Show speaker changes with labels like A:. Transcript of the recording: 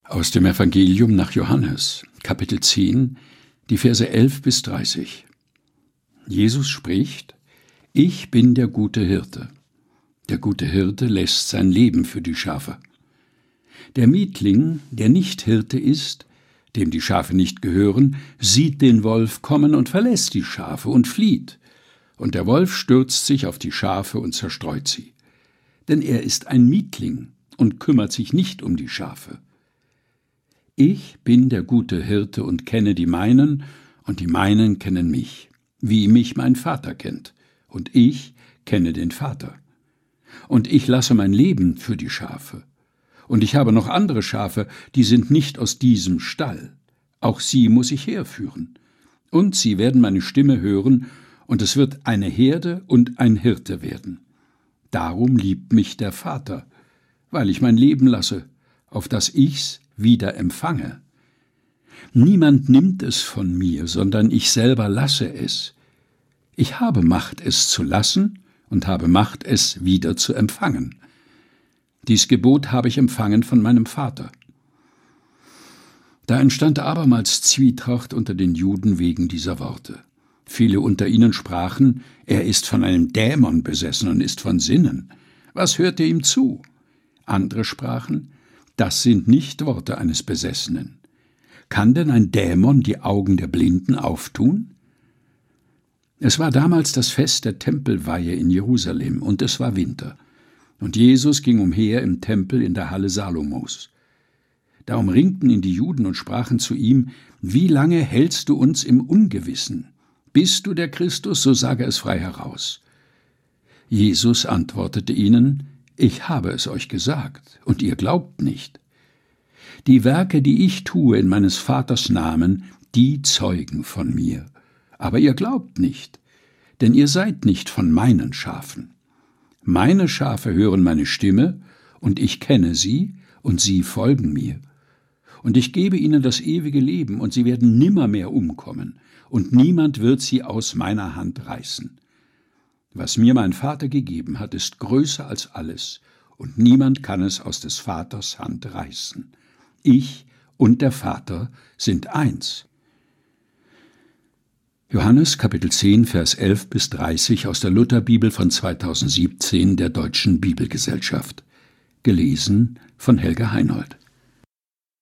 A: Aus dem Evangelium nach Johannes, Kapitel 10, die Verse 11 bis 30. Jesus spricht: Ich bin der gute Hirte. Der gute Hirte lässt sein Leben für die Schafe. Der Mietling, der nicht Hirte ist, dem die Schafe nicht gehören, sieht den Wolf kommen und verlässt die Schafe und flieht. Und der Wolf stürzt sich auf die Schafe und zerstreut sie. Denn er ist ein Mietling und kümmert sich nicht um die Schafe. Ich bin der gute Hirte und kenne die meinen, und die meinen kennen mich, wie mich mein Vater kennt, und ich kenne den Vater. Und ich lasse mein Leben für die Schafe. Und ich habe noch andere Schafe, die sind nicht aus diesem Stall. Auch sie muss ich herführen. Und sie werden meine Stimme hören, und es wird eine Herde und ein Hirte werden. Darum liebt mich der Vater, weil ich mein Leben lasse, auf das ich's wieder empfange. Niemand nimmt es von mir, sondern ich selber lasse es. Ich habe Macht, es zu lassen, und habe Macht, es wieder zu empfangen. Dies Gebot habe ich empfangen von meinem Vater. Da entstand abermals Zwietracht unter den Juden wegen dieser Worte. Viele unter ihnen sprachen: Er ist von einem Dämon besessen und ist von Sinnen. Was hört ihr ihm zu? Andere sprachen: Das sind nicht Worte eines Besessenen. Kann denn ein Dämon die Augen der Blinden auftun? Es war damals das Fest der Tempelweihe in Jerusalem, und es war Winter. Und Jesus ging umher im Tempel in der Halle Salomos. Da umringten ihn die Juden und sprachen zu ihm: Wie lange hältst du uns im Ungewissen? Bist du der Christus, so sage es frei heraus. Jesus antwortete ihnen: Ich habe es euch gesagt, und ihr glaubt nicht. Die Werke, die ich tue in meines Vaters Namen, die zeugen von mir. Aber ihr glaubt nicht, denn ihr seid nicht von meinen Schafen. Meine Schafe hören meine Stimme, und ich kenne sie, und sie folgen mir. Und ich gebe ihnen das ewige Leben, und sie werden nimmermehr umkommen, und niemand wird sie aus meiner Hand reißen. Was mir mein Vater gegeben hat, ist größer als alles, und niemand kann es aus des Vaters Hand reißen. Ich und der Vater sind eins. Johannes Kapitel 10, Vers 11 bis 30 aus der Lutherbibel von 2017 der Deutschen Bibelgesellschaft. Gelesen von Helga Heinold.